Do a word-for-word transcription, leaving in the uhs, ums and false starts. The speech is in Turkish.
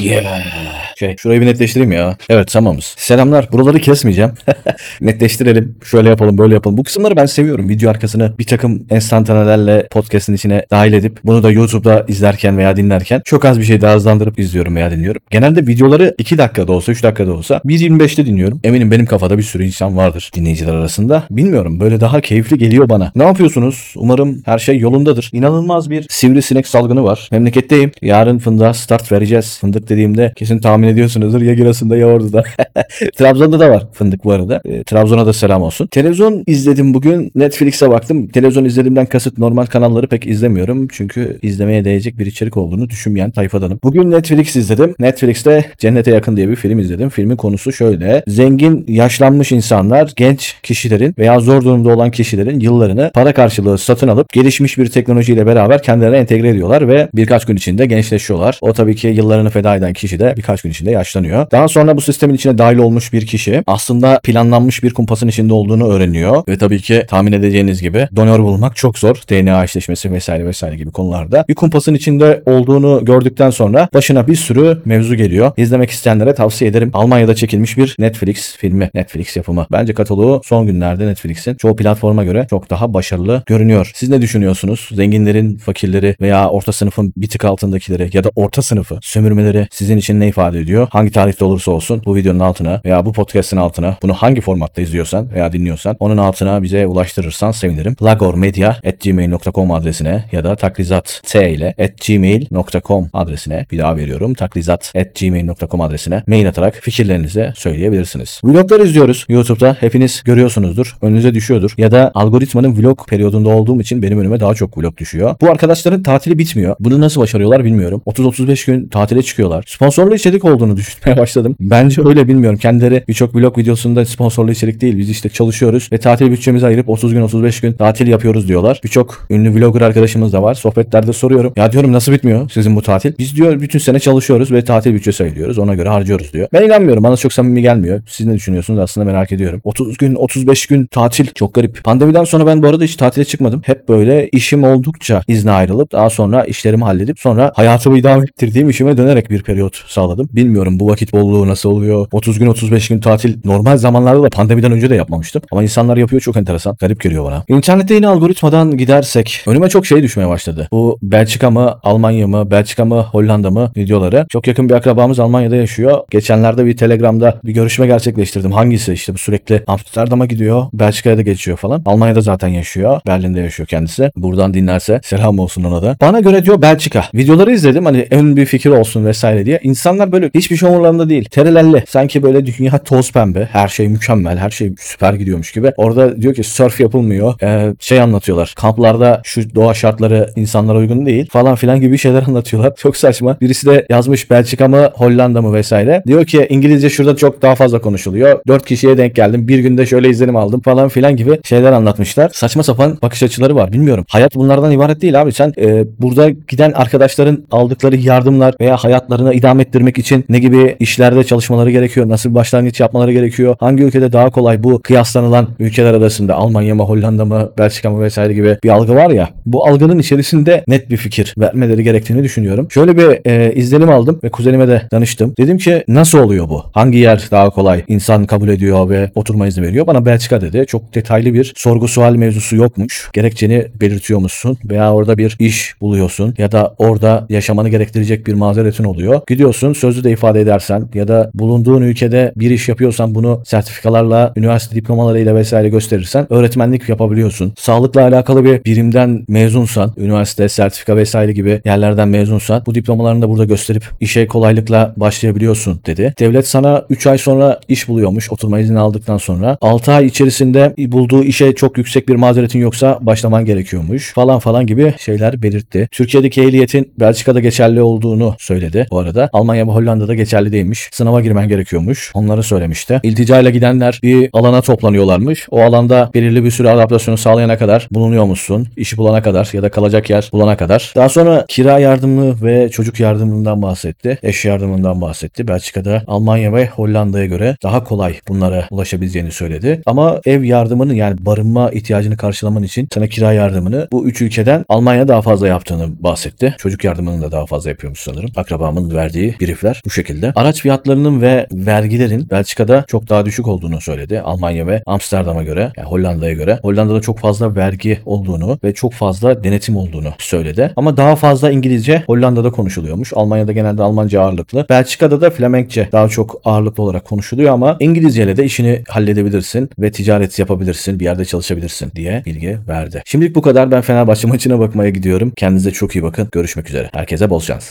Yeah. Şey, şurayı bir netleştireyim ya. Evet, tamamız. Selamlar. Buraları kesmeyeceğim. Netleştirelim. Şöyle yapalım, böyle yapalım. Bu kısımları ben seviyorum. Video arkasını bir takım enstantanelerle podcast'in içine dahil edip bunu da YouTube'da izlerken veya dinlerken çok az bir şey daha hızlandırıp izliyorum veya dinliyorum. Genelde videoları iki dakikada olsa, üç dakikada olsa bir yirmi beşte dinliyorum. Eminim benim kafada bir sürü insan vardır dinleyiciler arasında. Bilmiyorum, böyle daha keyifli geliyor bana. Ne yapıyorsunuz? Umarım her şey yolundadır. İnanılmaz bir sivrisinek salgını var. Memleketteyim. Yarın fındığa start vereceğiz. Fındık dediğimde kesin tahmin ediyorsunuzdur. Ya Giresun'da ya Ordu'da. Trabzon'da da var fındık bu arada. E, Trabzon'a da selam olsun. Televizyon izledim bugün. Netflix'e baktım. Televizyon izlediğimden kasıt normal kanalları pek izlemiyorum. Çünkü izlemeye değecek bir içerik olduğunu düşünmeyen tayfadanım. Bugün Netflix izledim. Netflix'te Cennete Yakın diye bir film izledim. Filmin konusu şöyle. Zengin, yaşlanmış insanlar genç kişilerin veya zor durumda olan kişilerin yıllarını para karşılığı satın alıp gelişmiş bir teknolojiyle beraber kendilerine entegre ediyorlar ve birkaç gün içinde gençleşiyorlar. O tabii ki yıllarını feda eden kişi de birkaç gün içinde yaşlanıyor. Daha sonra bu sistemin içine dahil olmuş bir kişi aslında planlanmış bir kumpasın içinde olduğunu öğreniyor ve tabii ki tahmin edeceğiniz gibi donör bulmak çok zor. D N A eşleşmesi vesaire vesaire gibi konularda. Bir kumpasın içinde olduğunu gördükten sonra başına bir sürü mevzu geliyor. İzlemek isteyenlere tavsiye ederim. Almanya'da çekilmiş bir Netflix filmi. Netflix yapımı. Bence kataloğu son günlerde Netflix'in çoğu platforma göre çok daha başarılı görünüyor. Siz ne düşünüyorsunuz? Zenginlerin, fakirleri veya orta sınıfın bir tık altındakileri ya da orta sınıfı sömürmeleri sizin için ne ifade ediyor? Hangi tarihte olursa olsun bu videonun altına veya bu podcast'in altına, bunu hangi formatta izliyorsan veya dinliyorsan onun altına bize ulaştırırsan sevinirim. lagormedia at gmail nokta com adresine ya da taklizat t ile at gmail nokta com adresine, bir daha veriyorum, taklizat at gmail nokta com adresine mail atarak fikirlerinizi söyleyebilirsiniz. Vloglar izliyoruz YouTube'da. Hepiniz görüyorsunuzdur. Önünüze düşüyordur. Ya da algoritmanın vlog periyodunda olduğum için benim önüme daha çok vlog düşüyor. Bu arkadaşların tatili bitmiyor. Bunu nasıl başarıyorlar bilmiyorum. otuz otuz beş gün tatile çıkıyorlar. Sponsorlu içerik olduğunu düşünmeye başladım. Bence öyle, bilmiyorum. Kendileri birçok vlog videosunda sponsorlu içerik değil. Biz işte çalışıyoruz ve tatil bütçemizi ayırıp otuz gün otuz beş gün tatil yapıyoruz diyorlar. Birçok ünlü vlogger arkadaşımız da var. Sohbetlerde soruyorum. Ya diyorum, nasıl bitmiyor sizin bu tatil? Biz diyor bütün sene çalışıyoruz ve tatil bütçesi ayırıyoruz. Ona göre harcıyoruz diyor. Ben inanmıyorum. Bana çok samimi gelmiyor. Siz ne düşünüyorsunuz? Aslında merak ediyorum. otuz gün otuz beş gün tatil çok garip. Pandemiden sonra ben bu arada hiç tatile çıkmadım. Hep böyle işim oldukça izne ayrılıp daha sonra işlerimi halledip sonra hayatımı idame ettirdiğim işime dönerek bir periyot sağladım. Bilmiyorum bu vakit bolluğu nasıl oluyor? otuz gün otuz beş gün tatil normal zamanlarda da pandemiden önce de yapmamıştım. Ama insanlar yapıyor, çok enteresan. Garip geliyor bana. İnternette yine algoritmadan gidersek önüme çok şey düşmeye başladı. Bu Belçika mı, Almanya mı, Belçika mı, Hollanda mı videoları. Çok yakın bir akrabamız Almanya'da yaşıyor. Geçenlerde bir Telegram'da bir görüşme gerçekleştirdim. Hangisi? İşte bu sürekli Amsterdam'a gidiyor, Belçika'ya da geçiyor falan. Almanya'da zaten yaşıyor. Berlin'de yaşıyor kendisi. Buradan dinlerse selam olsun ona da. Bana göre diyor Belçika. Videoları izledim hani ön bir fikir olsun vesaire diye. İnsanlar böyle hiçbir şey umurlarında değil. Terelelli. Sanki böyle dünya toz pembe. Her şey mükemmel. Her şey süper gidiyormuş gibi. Orada diyor ki surf yapılmıyor. Ee, şey anlatıyorlar. Kamplarda şu doğa şartları insanlara uygun değil falan filan gibi şeyler anlatıyorlar. Çok saçma. Birisi de yazmış Belçika mı, Hollanda mı vesaire. Diyor ki İngilizce şurada çok daha fazla konuşuluyor. Dört kişiye denk geldim. Bir günde şöyle izlenim aldım falan filan gibi şeyler anlatmışlar. Saçma sapan bakış açıları var. Bilmiyorum. Hayat bunlardan ibaret değil abi. Sen e, burada giden arkadaşların aldıkları yardımlar veya hayatlarını idame ettirmek için ne gibi işlerde çalışmaları gerekiyor? Nasıl bir başlangıç yapmaları gerekiyor? Hangi ülkede daha kolay bu kıyaslanılan ülkeler arasında Almanya mı, Hollanda mı, Belçika mı vesaire gibi bir algı var ya. Bu algının içerisinde net bir fikir vermeleri gerektiğini düşünüyorum. Şöyle bir e, izlenim aldım ve kuzenime de danıştım. Dedim ki nasıl oluyor bu? Hangi yer daha kolay insan kabul ediyor ve oturma izni veriyor? Bana Belçika dedi. Çok detaylı bir sorgu sual mevzusu yokmuş. Gerekçeni belirtiyor musun? Veya orada bir iş buluyorsun ya da orada yaşamanı gerektirecek bir mazeretin oluyor. Gidiyorsun, sözlü de ifade edersen ya da bulunduğun ülkede bir iş yapıyorsan bunu sertifikalarla, üniversite diplomalarıyla vesaire gösterirsen öğretmenlik yapabiliyorsun. Sağlıkla alakalı bir birimden mezunsan, üniversite, sertifika vesaire gibi yerlerden mezunsan bu diplomalarını da burada gösterip işe kolaylıkla başlayabiliyorsun dedi. Devlet sana üç ay sonra iş buluyormuş oturma izni aldıktan sonra. altı ay içerisinde bulduğu işe çok yüksek bir mazeretin yoksa başlaman gerekiyormuş falan falan gibi şeyler belirtti. Türkiye'deki ehliyetin Belçika'da geçerli olduğunu söyledi bu arada. Almanya ve Hollanda'da geçerli değilmiş. Sınava girmen gerekiyormuş. Onları söylemişti. İlticayla gidenler bir alana toplanıyorlarmış. O alanda belirli bir süre adaptasyonu sağlayana kadar bulunuyormuşsun. İşi bulana kadar ya da kalacak yer bulana kadar. Daha sonra kira yardımı ve çocuk yardımından bahsetti. Eş yardımından bahsetti. Belçika'da Almanya ve Hollanda'ya göre daha kolay bunlara ulaşabileceğini söyledi. Ama ev yardımını, yani barınma ihtiyacını karşılaman için sana kira yardımını bu üç ülkeden Almanya daha fazla yaptığını bahsetti. Çocuk yardımını da daha fazla yapıyormuş sanırım. Akrabamın verdiği briefler bu şekilde. Araç fiyatlarının ve vergilerin Belçika'da çok daha düşük olduğunu söyledi. Almanya ve Amsterdam'a göre, yani Hollanda'ya göre. Hollanda'da çok fazla vergi olduğunu ve çok fazla denetim olduğunu söyledi. Ama daha fazla İngilizce Hollanda'da konuşuluyormuş. Almanya'da genelde Almanca ağırlıklı. Belçika'da da Flemenkçe daha çok ağırlıklı olarak konuşuluyor ama İngilizceyle de işini halledebilirsin ve ticaret yapabilirsin, bir yerde çalışabilirsin diye bilgi verdi. Şimdilik bu kadar. Ben Fenerbahçe maçına bakmaya gidiyorum. Kendinize çok iyi bakın. Görüşmek üzere. Herkese bol şans.